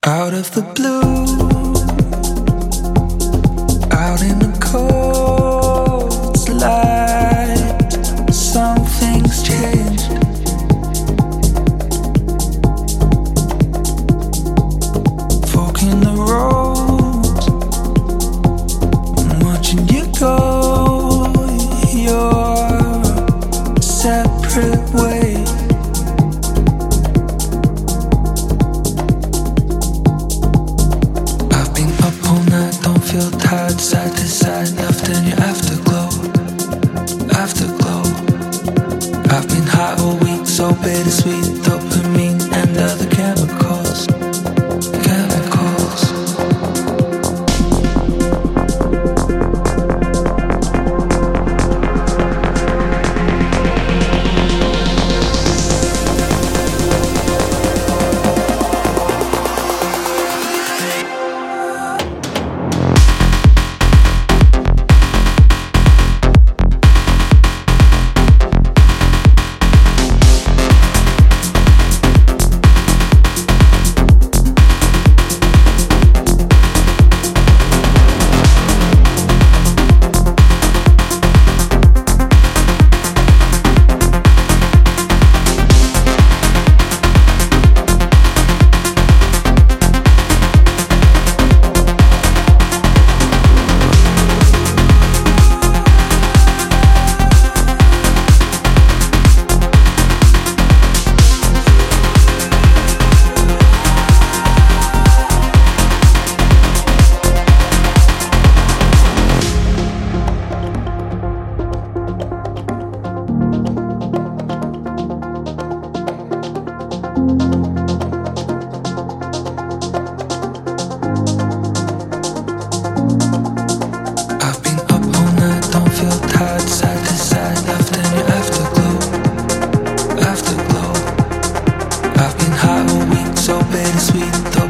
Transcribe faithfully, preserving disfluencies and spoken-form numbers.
Out of the blue, out in the cold light, something's changed. Forking the road, I'm watching you go your separate way. Feel tired, side to side, left in your afterglow, afterglow. I've been high all week, so bittersweet, dopamine and other chemicals, chemicals. Side to side, left in your afterglow, afterglow. I've been high all week, so bittersweet.